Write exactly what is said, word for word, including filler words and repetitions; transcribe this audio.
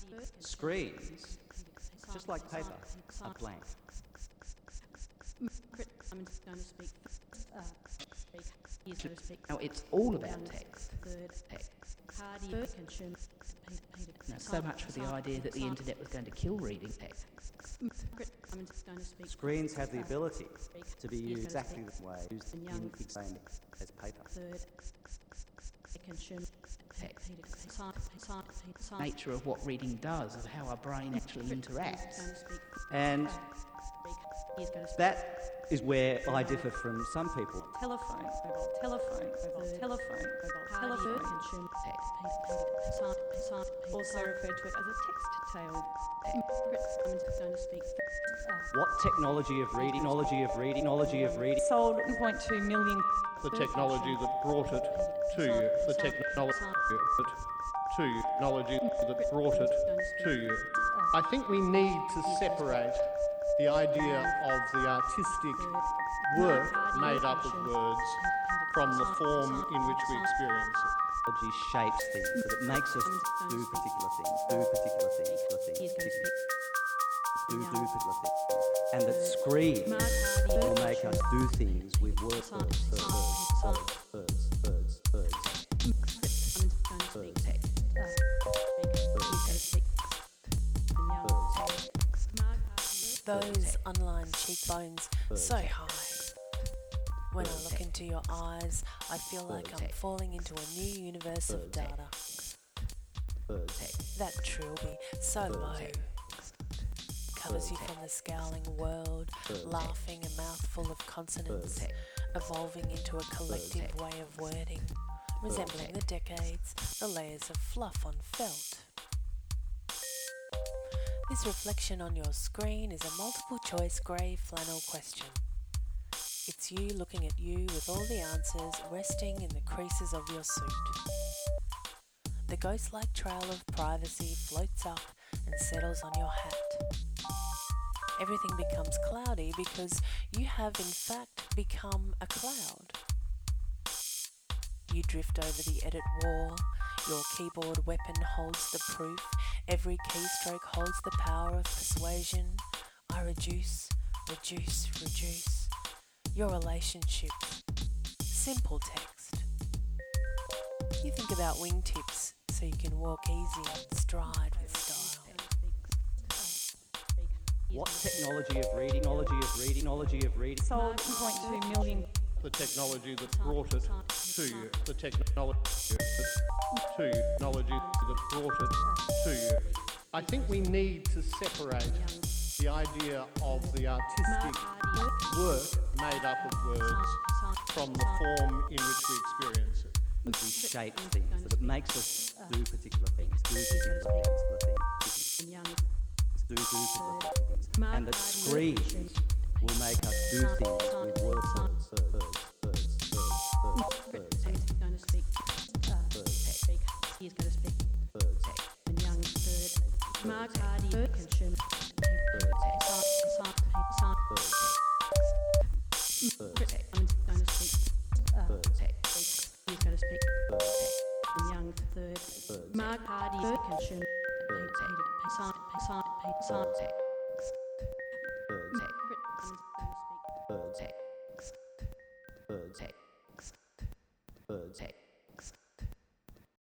Screens, just like paper, are blank. I'm going to speak. Uh, he's going to speak. Now it's all about text. Third, Text. party consume. Now, so much for the idea that the internet was going to kill reading text. I'm going to speak. Screens have the ability to be used exactly the way used in explained as paper. Third, consume. Text. Nature of what reading does, of how our brain actually interacts. And that is where I differ from some people. Telephone, mobile, telephone, mobile, telephone, mobile, telephone. Also referred to it as a text tail. I'm going to speak. What technology of reading, technology of reading, technology of reading. Sold one point two million. The technology that brought it to you, the technology that to you, technology that brought it to you. I think we need to separate the idea of the artistic work made up of words from the form in which we experience it. Technology shapes things, so that makes us do particular things, do particular things, particular things, do, do particular things. And that screens will make us do things with words, words, words, words, words, words, words. Those unlined cheekbones, so high. When I look into your eyes, I feel like I'm falling into a new universe of data. That trilby, so low, covers you from the scowling world, laughing a mouthful of consonants, evolving into a collective way of wording, resembling the decades, the layers of fluff on felt. This reflection on your screen is a multiple choice grey flannel question. It's you looking at you with all the answers resting in the creases of your suit. The ghost-like trail of privacy floats up and settles on your hat. Everything becomes cloudy because you have in fact become a cloud. You drift over the edit wall, your keyboard weapon holds the proof, every keystroke holds the power of persuasion. I reduce, reduce, reduce. Your relationships. Simple text. You think about wingtips so you can walk easy and stride with style. What technology of reading, technology of reading, technology of reading. Sold two point two million. The technology that brought it to you, the technology that to you, technology that brought it to you. I think we need to separate the idea of the artistic work made up of words from the form in which we experience it. We shape things, so that makes us do particular things, do particular things, particular things, do, do particular things. And that screens will make us do things with words, words, words, words, words, words, words. He's going to speak. He's going to speak. And young third. Mark Hardy consume. I'm going to speak. He's going to speak. And young third. Mark Hardy consume.